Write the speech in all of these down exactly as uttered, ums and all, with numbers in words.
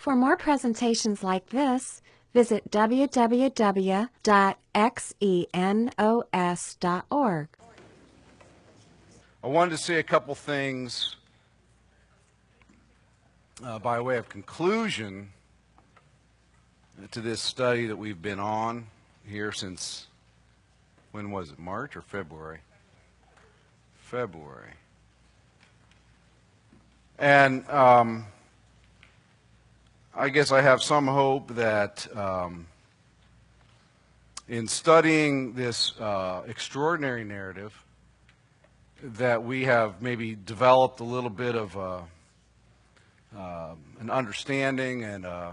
For more presentations like this, visit w w w dot xenos dot org. I wanted to say a couple things uh, by way of conclusion to this study that we've been on here since, when was it, March or February? February. And um, I guess I have some hope that um, in studying this uh, extraordinary narrative that we have maybe developed a little bit of uh, uh, an understanding and uh,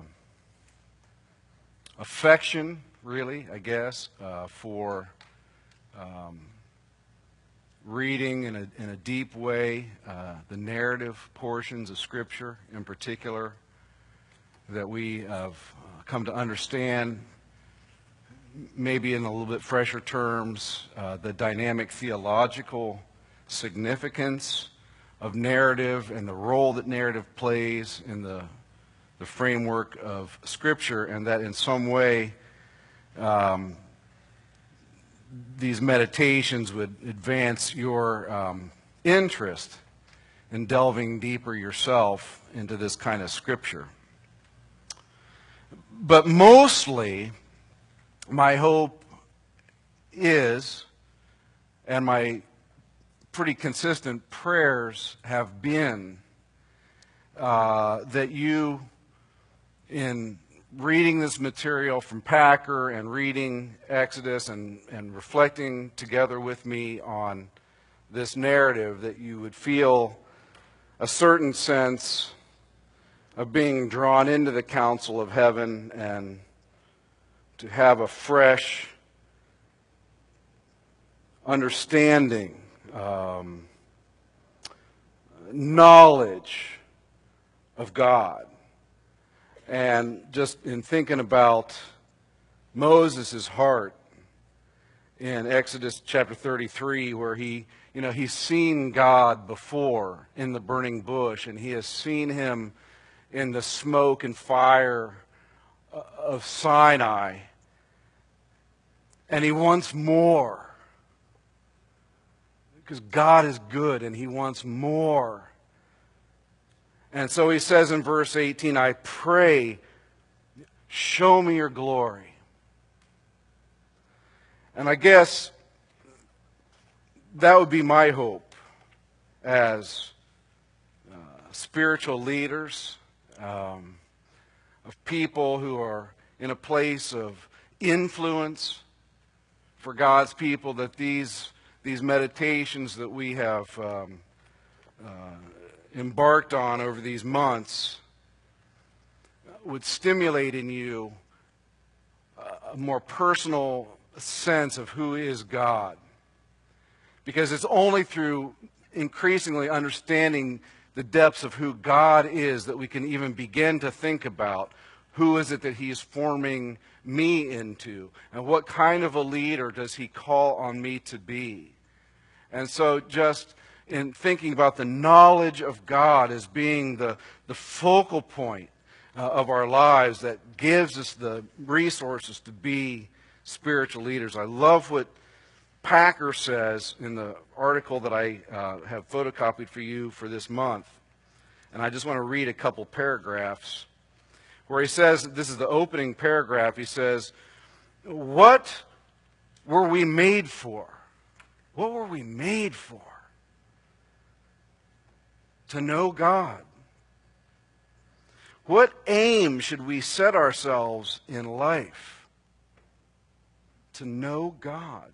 affection, really, I guess, uh, for um, reading in a, in a deep way uh, the narrative portions of Scripture in particular, that we have come to understand, maybe in a little bit fresher terms, uh, the dynamic theological significance of narrative and the role that narrative plays in the, the framework of Scripture, and that in some way um, these meditations would advance your um, interest in delving deeper yourself into this kind of Scripture. But mostly, my hope is, and my pretty consistent prayers have been, uh, that you, in reading this material from Packer and reading Exodus and, and reflecting together with me on this narrative, that you would feel a certain sense of being drawn into the counsel of heaven and to have a fresh understanding, um, knowledge of God. And just in thinking about Moses' heart in Exodus chapter thirty-three, where he, you know, he's seen God before in the burning bush, and he has seen him in the smoke and fire of Sinai, and he wants more, because God is good and he wants more. And so he says in verse eighteen, I pray, show me your glory. And I guess that would be my hope as uh, spiritual leaders, um, of people who are in a place of influence for God's people, that these, these meditations that we have um, uh, embarked on over these months would stimulate in you a more personal sense of who is God. Because it's only through increasingly understanding the depths of who God is that we can even begin to think about who is it that He is forming me into, and what kind of a leader does He call on me to be. And so just in thinking about the knowledge of God as being the, the focal point uh, of our lives that gives us the resources to be spiritual leaders. I love what Packer says in the article that I uh, have photocopied for you for this month. And I just want to read a couple paragraphs where he says, this is the opening paragraph, he says, what were we made for? What were we made for? To know God. What aim should we set ourselves in life? To know God.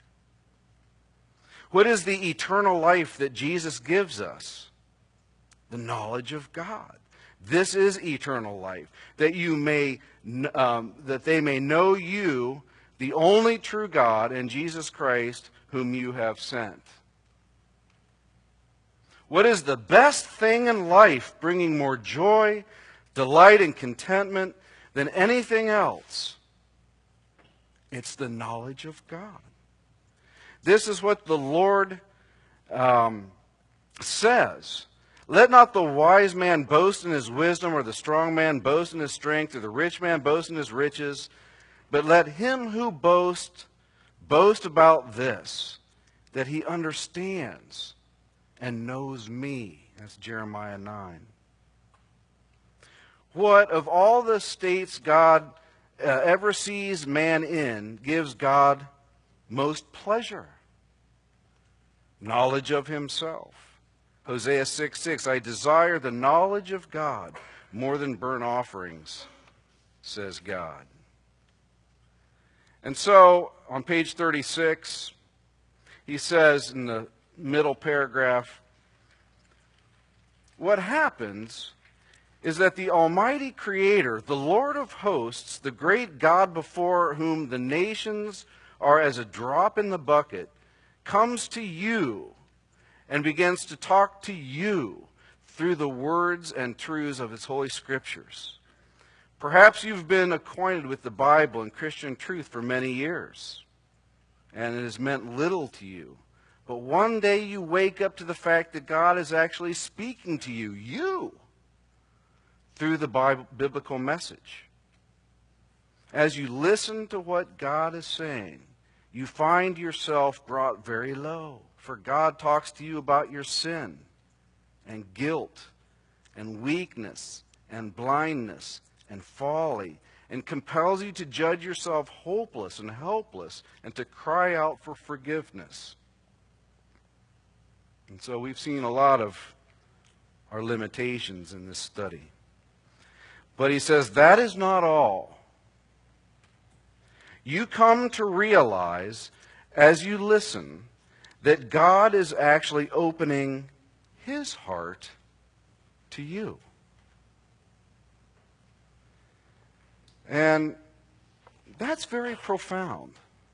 What is the eternal life that Jesus gives us? The knowledge of God. This is eternal life, that you may, um, that they may know you, the only true God, and Jesus Christ, whom you have sent. What is the best thing in life, bringing more joy, delight, and contentment than anything else? It's the knowledge of God. This is what the Lord um, says. Let not the wise man boast in his wisdom, or the strong man boast in his strength, or the rich man boast in his riches, but let him who boasts boast about this, that he understands and knows me. That's Jeremiah nine. What of all the states God uh, ever sees man in gives God most pleasure? Knowledge of himself. Hosea six six, I desire the knowledge of God more than burnt offerings, says God. And so, on page thirty-six, he says in the middle paragraph, what happens is that the Almighty Creator, the Lord of hosts, the great God before whom the nations are as a drop in the bucket, comes to you and begins to talk to you through the words and truths of His Holy Scriptures. Perhaps you've been acquainted with the Bible and Christian truth for many years, and it has meant little to you. But one day you wake up to the fact that God is actually speaking to you, you, through the Bible, biblical message. As you listen to what God is saying, you find yourself brought very low, for God talks to you about your sin and guilt and weakness and blindness and folly, and compels you to judge yourself hopeless and helpless and to cry out for forgiveness. And so we've seen a lot of our limitations in this study. But he says that is not all. You come to realize as you listen that God is actually opening His heart to you. And that's very profound.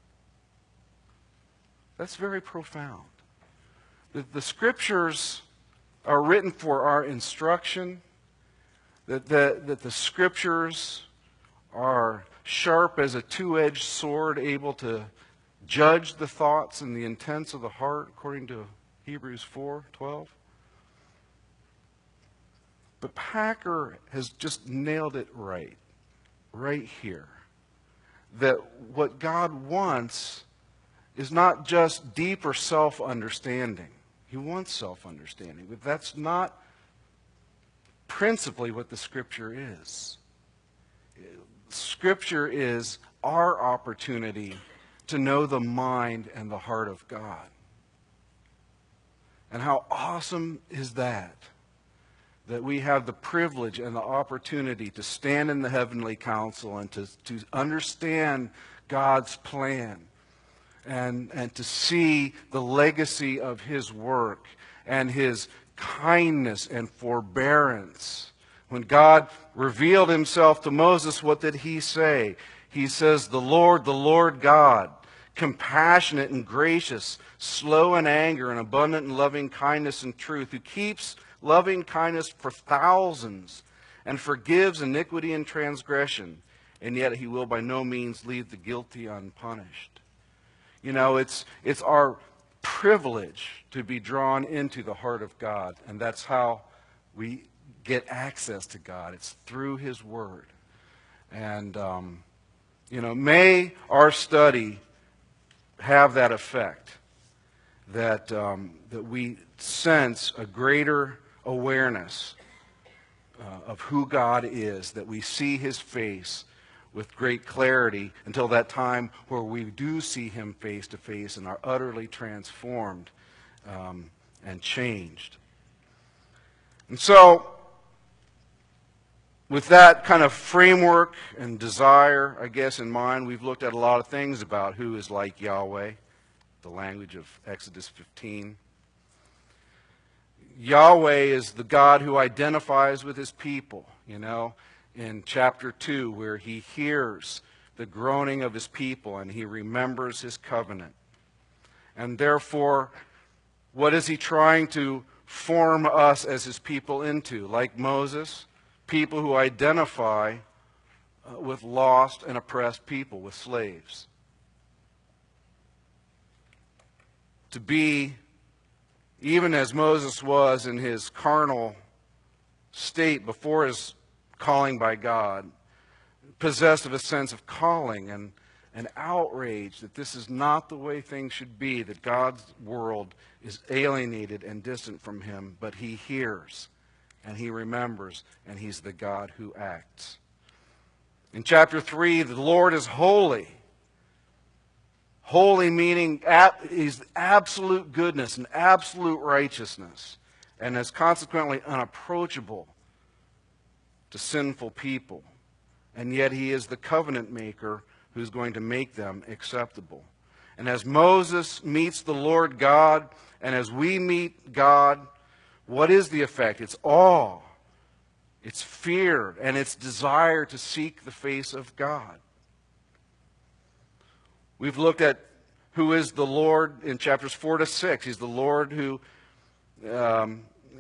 That's very profound. The, the Scriptures are written for our instruction, that the, that the Scriptures are sharp as a two-edged sword, able to judge the thoughts and the intents of the heart, according to Hebrews four twelve. But Packer has just nailed it right, right here. That what God wants is not just deeper self-understanding. He wants self-understanding, but that's not principally what the Scripture is. Scripture is our opportunity to know the mind and the heart of God. And how awesome is that? That we have the privilege and the opportunity to stand in the heavenly council and to, to understand God's plan and, and to see the legacy of His work and His kindness and forbearance. When God revealed Himself to Moses, what did He say? He says, the Lord, the Lord God, compassionate and gracious, slow in anger and abundant in loving kindness and truth, who keeps loving kindness for thousands and forgives iniquity and transgression, and yet He will by no means leave the guilty unpunished. You know, it's, it's our privilege to be drawn into the heart of God, and that's how we get access to God. It's through His Word. And, um, you know, may our study have that effect, that, um, that we sense a greater awareness uh, of who God is, that we see His face with great clarity until that time where we do see Him face to face and are utterly transformed um, and changed. And so, with that kind of framework and desire, I guess, in mind, we've looked at a lot of things about who is like Yahweh, the language of Exodus fifteen. Yahweh is the God who identifies with His people, you know, in chapter two, where He hears the groaning of His people and He remembers His covenant. And therefore, what is He trying to form us as His people into? Like Moses, people who identify uh, with lost and oppressed people, with slaves. To be even as Moses was in his carnal state before his calling by God, possessed of a sense of calling and an outrage that this is not the way things should be, that God's world is alienated and distant from him, but he hears and he remembers, and he's the God who acts. In chapter three, the Lord is holy. Holy meaning he's absolute goodness and absolute righteousness, and is consequently unapproachable to sinful people. And yet he is the covenant maker who's going to make them acceptable. And as Moses meets the Lord God, and as we meet God, what is the effect? It's awe, it's fear, and it's desire to seek the face of God. We've looked at who is the Lord in chapters four to six. He's the Lord who um,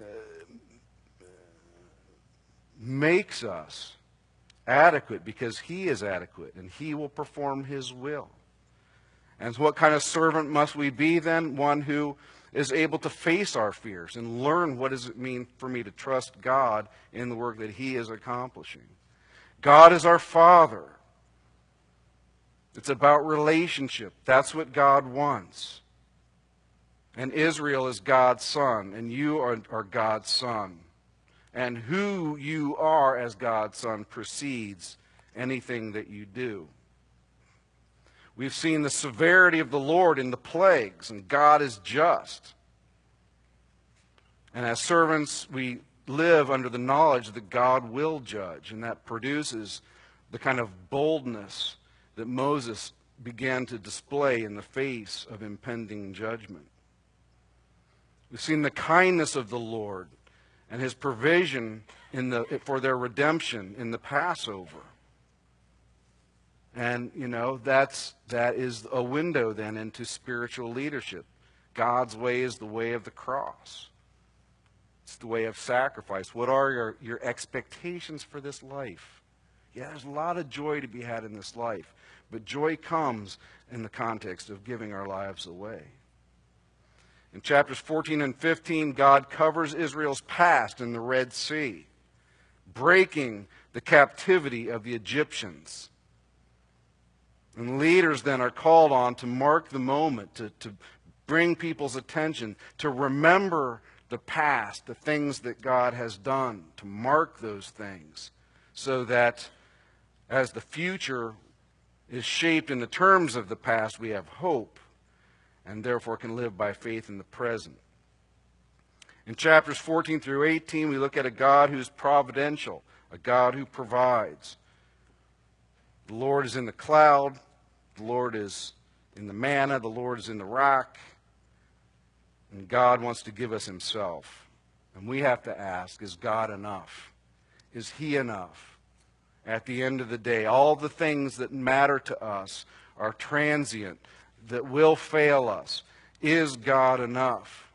makes us adequate because he is adequate and he will perform his will. And what kind of servant must we be then? One who is able to face our fears and learn what does it mean for me to trust God in the work that he is accomplishing. God is our Father. It's about relationship. That's what God wants. And Israel is God's son, and you are, are God's son. And who you are as God's son precedes anything that you do. We've seen the severity of the Lord in the plagues, and God is just. And as servants, we live under the knowledge that God will judge, and that produces the kind of boldness that Moses began to display in the face of impending judgment. We've seen the kindness of the Lord and his provision in the, for their redemption in the Passover. And, you know, that's, that is a window then into spiritual leadership. God's way is the way of the cross. It's the way of sacrifice. What are your, your expectations for this life? Yeah, there's a lot of joy to be had in this life. But joy comes in the context of giving our lives away. In chapters fourteen and fifteen, God covers Israel's past in the Red Sea, breaking the captivity of the Egyptians. And leaders then are called on to mark the moment, to, to bring people's attention, to remember the past, the things that God has done, to mark those things, so that as the future is shaped in the terms of the past, we have hope, and therefore can live by faith in the present. In chapters fourteen through eighteen, we look at a God who's providential, a God who provides. The Lord is in the cloud, the Lord is in the manna, the Lord is in the rock, and God wants to give us himself. And we have to ask, is God enough? Is he enough? At the end of the day, all the things that matter to us are transient, that will fail us. Is God enough?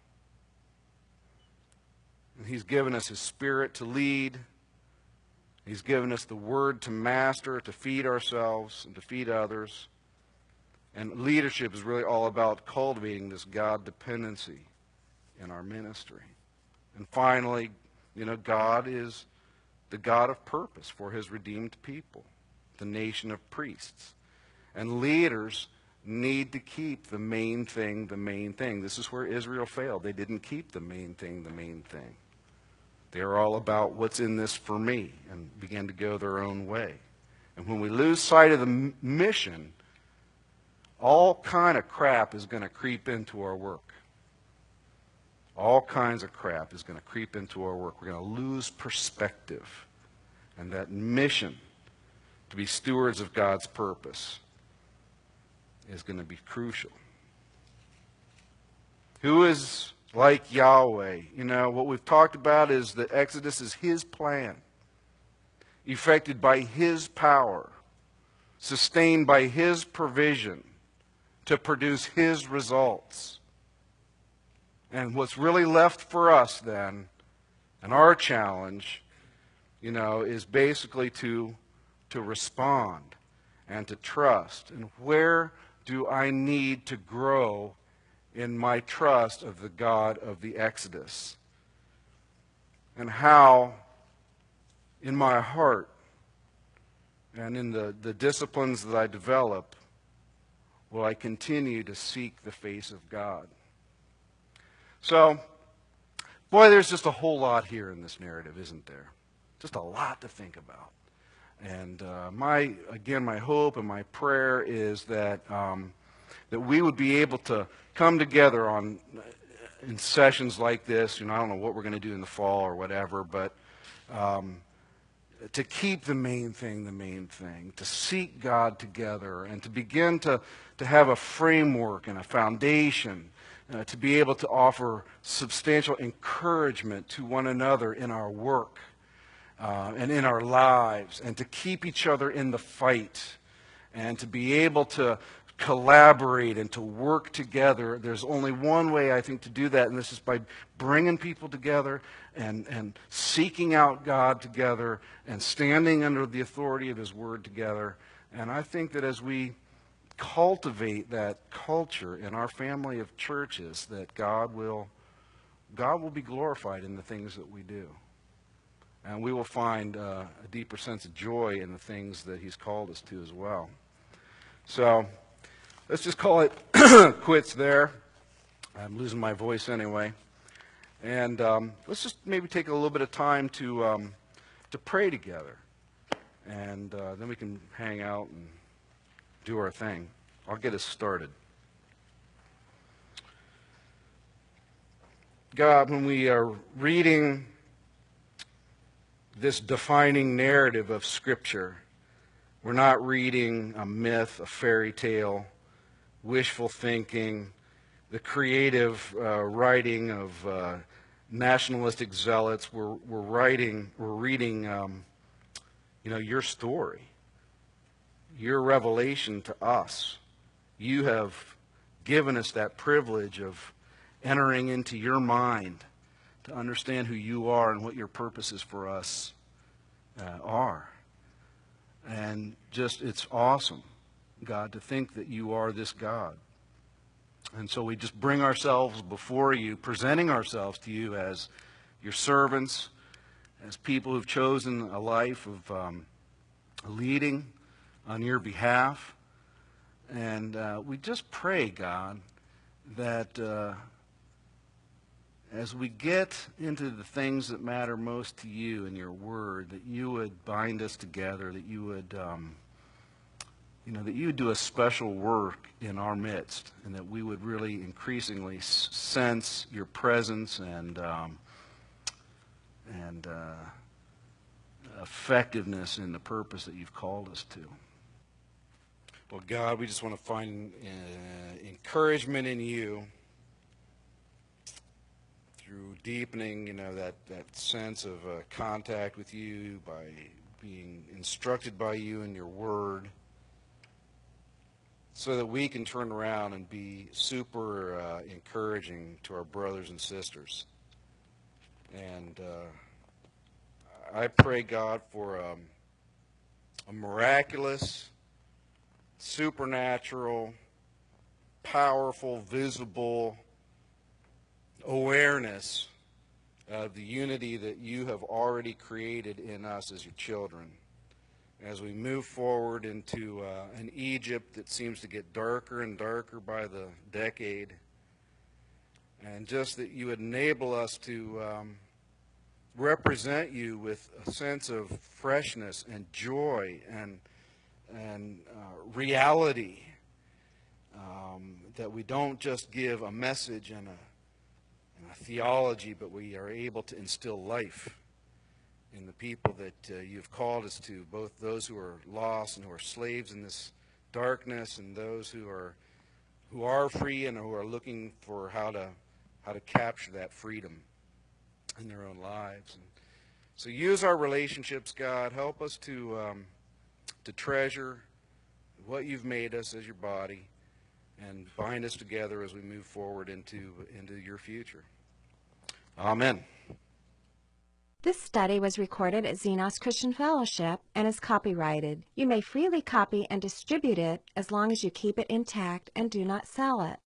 And he's given us his Spirit to lead. He's given us the Word to master, to feed ourselves and to feed others. And leadership is really all about cultivating this God dependency in our ministry. And finally, you know, God is the God of purpose for his redeemed people, the nation of priests. And leaders need to keep the main thing the main thing. This is where Israel failed. They didn't keep the main thing the main thing. They are all about what's in this for me and began to go their own way. And when we lose sight of the mission, all kind of crap is going to creep into our work. All kinds of crap is going to creep into our work. We're going to lose perspective. And that mission to be stewards of God's purpose is going to be crucial. Who is like Yahweh? You know, what we've talked about is that Exodus is his plan, effected by his power, sustained by his provision to produce his results. And what's really left for us then, and our challenge, you know, is basically to, to respond and to trust. And where do I need to grow in my trust of the God of the Exodus, and how in my heart and in the, the disciplines that I develop will I continue to seek the face of God. So, boy, there's just a whole lot here in this narrative, isn't there? Just a lot to think about. And uh, my, again, my hope and my prayer is that um, that we would be able to come together on in sessions like this. You know, I don't know what we're going to do in the fall or whatever, but um, to keep the main thing the main thing, to seek God together, and to begin to, to have a framework and a foundation, uh, to be able to offer substantial encouragement to one another in our work uh, and in our lives, and to keep each other in the fight, and to be able to collaborate and to work together. There's only one way, I think, to do that, and this is by bringing people together and, and seeking out God together and standing under the authority of His Word together. And I think that as we cultivate that culture in our family of churches, that God will, God will be glorified in the things that we do. And we will find uh, a deeper sense of joy in the things that He's called us to as well. So let's just call it quits there. I'm losing my voice anyway. And um, let's just maybe take a little bit of time to, um, to pray together. And uh, then we can hang out and do our thing. I'll get us started. God, when we are reading this defining narrative of Scripture, we're not reading a myth, a fairy tale, wishful thinking, the creative uh, writing of uh, nationalistic zealots. We're, we're writing, we're reading, um, you know, your story, your revelation to us. You have given us that privilege of entering into your mind to understand who you are and what your purposes for us uh, are. And just, it's awesome, God, to think that you are this God. And so we just bring ourselves before you, presenting ourselves to you as your servants, as people who've chosen a life of um, leading on your behalf. And uh, we just pray, God, that uh, as we get into the things that matter most to you in your word, that you would bind us together, that you would, um, you know, that you would do a special work in our midst, and that we would really increasingly s- sense your presence and um, and uh, effectiveness in the purpose that you've called us to. Well, God, we just want to find uh, encouragement in you through deepening, you know, that, that sense of uh, contact with you, by being instructed by you in your word, so that we can turn around and be super uh, encouraging to our brothers and sisters. And uh, I pray, God, for um, a miraculous, supernatural, powerful, visible awareness of the unity that you have already created in us as your children. As we move forward into uh, an Egypt that seems to get darker and darker by the decade, and just that you would enable us to um, represent you with a sense of freshness and joy and and uh, reality, um, that we don't just give a message and a, and a theology, but we are able to instill life in the people that uh, you've called us to, both those who are lost and who are slaves in this darkness, and those who are who are free and who are looking for how to how to capture that freedom in their own lives. And so use our relationships, God. Help us to um, to treasure what you've made us as your body, and bind us together as we move forward into into your future. Amen. This study was recorded at Xenos Christian Fellowship and is copyrighted. You may freely copy and distribute it as long as you keep it intact and do not sell it.